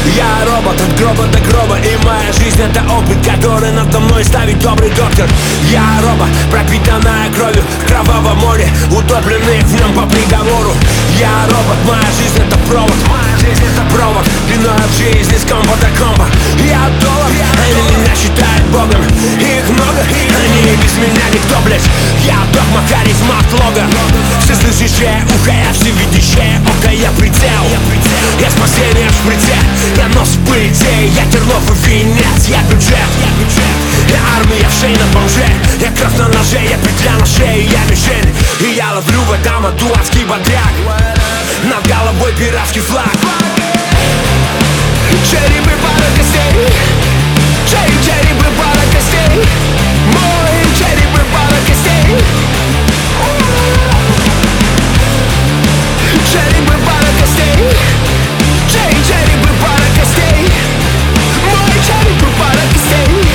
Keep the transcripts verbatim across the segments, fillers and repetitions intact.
Я робот от гроба до гроба, и моя жизнь это опыт, который надо мной ставит добрый доктор. Я робот, пропитанная кровью, в кровавом море, утопленный в нем по приговору. Я робот, моя жизнь это провод, моя жизнь это провод, длиною в жизни с комбо до комбо. Я доллар, они меня считают богом, их много, они без меня никто, блять. Я догма, харизма от лога, всеслышащее ухо, я всевидящее око, я прицел, я спасение в шприце, я нос в пыльце, я Терлов и венец, я бюджет, я армия в шее на бомже, я кровь на ноже, я петля на шее, я мишень. И я ловлю в этом аду адский бодряк, над головой пиратский флаг. Череп и пара костей, череп, череп и пара костей, мой череп и пара костей. Череп и пара костей, череп, череп и пара костей, мой череп и пара костей.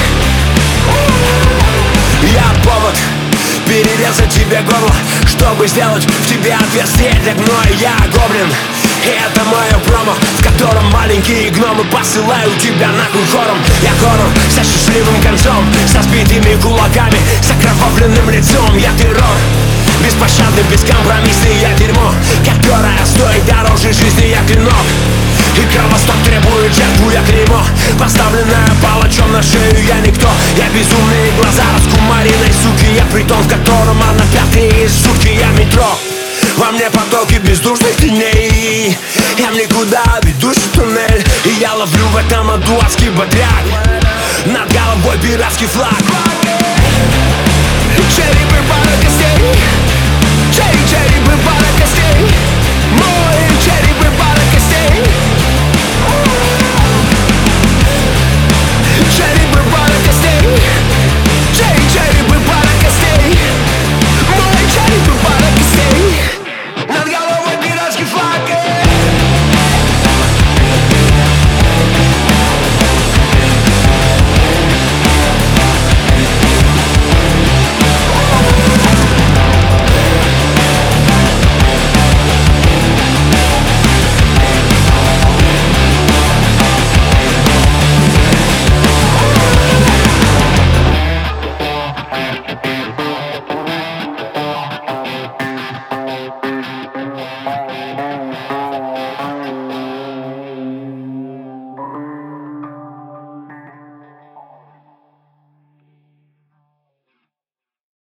Я повод перерезать тебе горло, чтобы сделать в тебе отверстие для гноя. Я гоблин, и это мое промо, в котором маленькие гномы посылают тебя нахуй хором. Я хоррор со счастливым концом, со сбитыми кулаками, с окровавленным лицом. Я террор, беспощадный, бескомпромиссный, я дерьмо, которое стоит дороже жизни, я клинок. И кровосток требует жертву, я клеймо, поставленная палачом на шею, я никто. Я безумные глаза раскумаренной суки, я притон, в котором она пятые сутки, я метро. Во мне потоки бездушных теней, я в никуда ведущий туннель. И я ловлю в этом аду адский бодряк, над головой пиратский флаг. Череп и пара костей, череп, череп и пара костей.